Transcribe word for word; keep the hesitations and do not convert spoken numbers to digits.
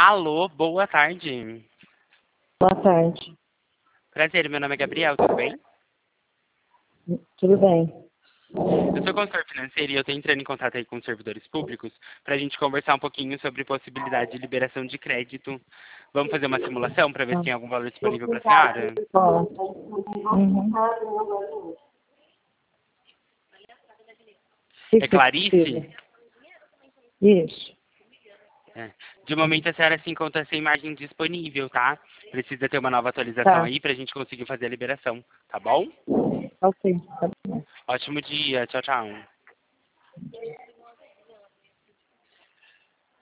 Alô, boa tarde. Boa tarde. Prazer, meu nome é Gabriel, tudo bem? Tudo bem. Eu sou consultor financeiro e eu estou entrando em contato aí com os servidores públicos para a gente conversar um pouquinho sobre possibilidade de liberação de crédito. Vamos fazer uma simulação para ver se tem algum valor disponível para a senhora? Ó. Uhum. É Clarice? Isso. É. De momento a senhora se encontra sem margem disponível, tá? Precisa ter uma nova atualização Tá. aí para a gente conseguir fazer a liberação, tá bom? Ok. Tá bom. Ótimo dia, tchau, tchau.